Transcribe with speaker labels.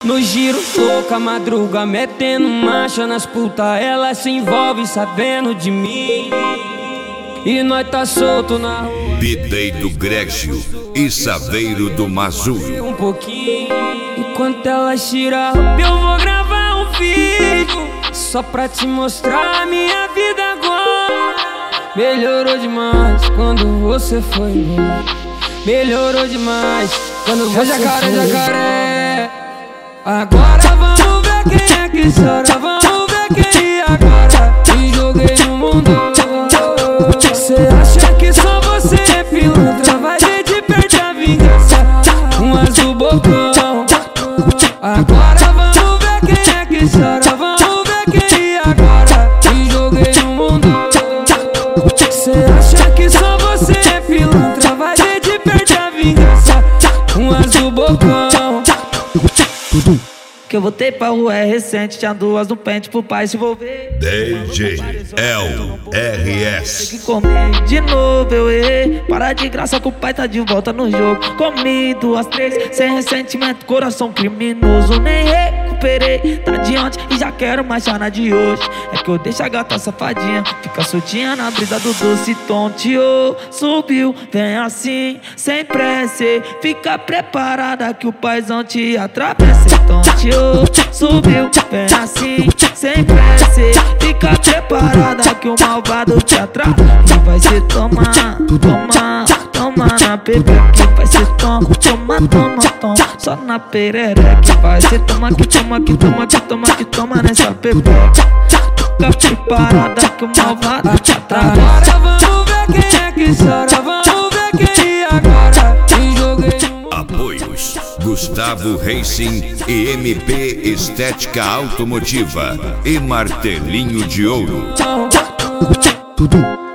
Speaker 1: No giro, louca, madruga, metendo marcha nas puta. Ela se envolve sabendo de mim e nós tá solto na rua.
Speaker 2: Bidei do Grégio e Saveiro do Mazul.
Speaker 1: Um pouquinho, enquanto ela tira a roupa, eu vou gravar um vídeo só pra te mostrar a minha vida agora. Melhorou demais quando você foi embora. Melhorou demais quando você foi. Jacaré. Agora vamos ver quem é que chora. Vamos ver quem agora te joguei no mundo. Cê acha que só você é pilantra? Vai ver de perto a vingança. Um azul bocão. Agora vamos ver quem é que chora. Vamos ver quem agora te joguei no mundo. Cê acha que só você é pilantra? Vai ver de perto a vingança. Um azul bocão.
Speaker 3: Que eu voltei pra rua é recente, tinha duas no pente pro pai se envolver.
Speaker 2: DJ LRS.
Speaker 3: Que comer de novo, eu errei. Para de graça que o pai tá de volta no jogo. Comi 2, 3, sem ressentimento, coração criminoso. Nem recuperei, tá de ontem e já quero mais chana de hoje. É que eu deixo a gata safadinha, fica soltinha na brisa do doce tonteou. Subiu, vem assim, sem pressa. Fica preparada que o paizão te atravessa. Tonteou. Subiu, vem assim, sem pressa. Fica preparada que o malvado te atrai. E vai ser toma, toma, toma na pepeca. Vai ser toma, toma, toma, toma. Só na perereca. Vai ser toma, que toma, que toma, que toma, que toma nessa pepeca. Fica preparada que o malvado te atrai.
Speaker 1: Agora vamos ver quem é que chora. Vamos ver quem agora te joguei.
Speaker 2: Apoios: Gustavo Racing e MP Estética Automotiva e Martelinho de Ouro.